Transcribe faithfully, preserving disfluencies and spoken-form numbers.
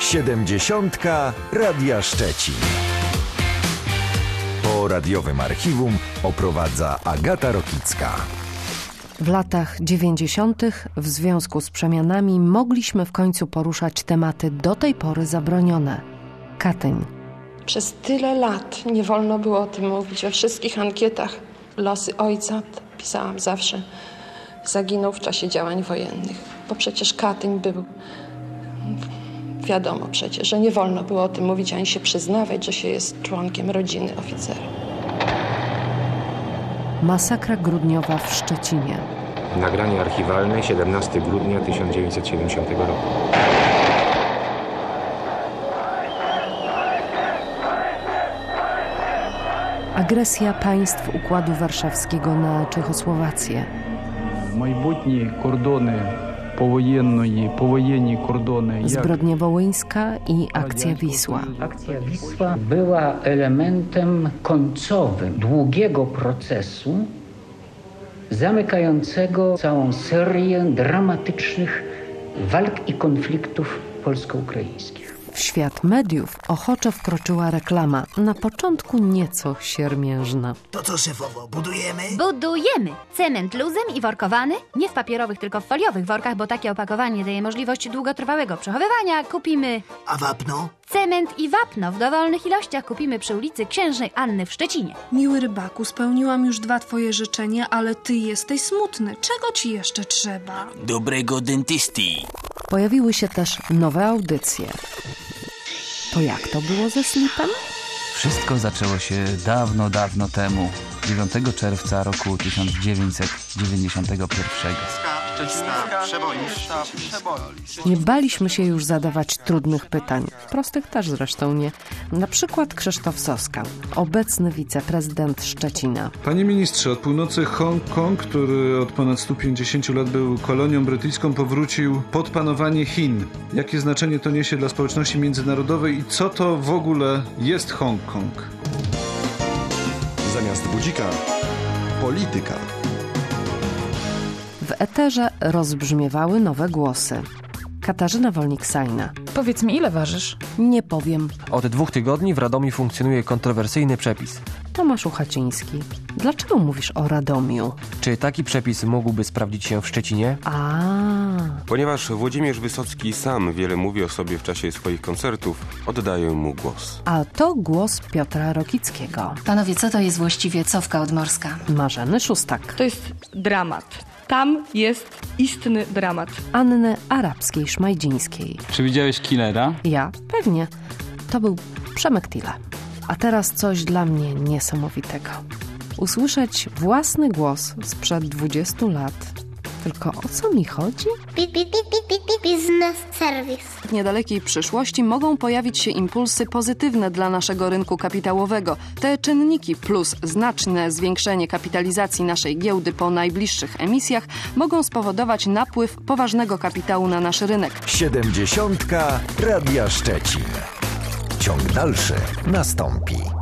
Siedemdziesiątka Radia Szczecin. Po radiowym archiwum oprowadza Agata Rokicka. W latach dziewięćdziesiątych w związku z przemianami mogliśmy w końcu poruszać tematy do tej pory zabronione. Katyń. Przez tyle lat nie wolno było o tym mówić. We wszystkich ankietach losy ojca pisałam zawsze. Zaginął w czasie działań wojennych. Bo przecież Katyń był... Wiadomo przecież, że nie wolno było o tym mówić, ani się przyznawać, że się jest członkiem rodziny oficera. Masakra grudniowa w Szczecinie. Nagranie archiwalne, siedemnastego grudnia tysiąc dziewięćset siedemdziesiątego roku. Agresja państw Układu Warszawskiego na Czechosłowację. Майбутні кордони повоєнної, повоєнні кордони. Zbrodnia wołyńska i akcja Wisła. Akcja Wisła była elementem końcowym długiego procesu zamykającego całą serię dramatycznych walk i konfliktów polsko-ukraińskich. W świat mediów ochoczo wkroczyła reklama, na początku nieco siermiężna. To co, szefowo, budujemy? Budujemy! Cement luzem i workowany, nie w papierowych, tylko w foliowych workach, bo takie opakowanie daje możliwość długotrwałego przechowywania. Kupimy... A wapno? Cement i wapno w dowolnych ilościach kupimy przy ulicy Księżnej Anny w Szczecinie. Miły rybaku, spełniłam już dwa twoje życzenia, ale ty jesteś smutny. Czego ci jeszcze trzeba? Dobrego dentysty. Pojawiły się też nowe audycje. To jak to było ze slipem? Wszystko zaczęło się dawno, dawno temu, dziewiątego czerwca roku tysiąc dziewięćset dziewięćdziesiątego pierwszego. Nie baliśmy się już zadawać trudnych pytań. Prostych też zresztą nie. Na przykład Krzysztof Soska, obecny wiceprezydent Szczecina. Panie ministrze, od północy Hongkong, który od ponad stu pięćdziesięciu lat był kolonią brytyjską, powrócił pod panowanie Chin. Jakie znaczenie to niesie dla społeczności międzynarodowej i co to w ogóle jest Hongkong? Zamiast budzika polityka. W eterze rozbrzmiewały nowe głosy. Katarzyna Wolnik-Sajna. Powiedz mi, ile ważysz? Nie powiem. Od dwóch tygodni w Radomiu funkcjonuje kontrowersyjny przepis. Tomasz Uchaciński. Dlaczego mówisz o Radomiu? Czy taki przepis mógłby sprawdzić się w Szczecinie? A. Ponieważ Włodzimierz Wysocki sam wiele mówi o sobie w czasie swoich koncertów, oddaję mu głos. A to głos Piotra Rokickiego. Panowie, co to jest właściwie cofka odmorska? Marzeny Szóstak. To jest dramat. Tam jest istny dramat. Anny Arabskiej-Szmajdzińskiej. Czy widziałeś Killera? Ja? Pewnie. To był Przemek Tile. A teraz coś dla mnie niesamowitego. Usłyszeć własny głos sprzed dwudziestu lat. Tylko o co mi chodzi? Biznes serwis. W niedalekiej przyszłości mogą pojawić się impulsy pozytywne dla naszego rynku kapitałowego. Te czynniki plus znaczne zwiększenie kapitalizacji naszej giełdy po najbliższych emisjach mogą spowodować napływ poważnego kapitału na nasz rynek. Siedemdziesiątka Radia Szczecin. Ciąg dalszy nastąpi.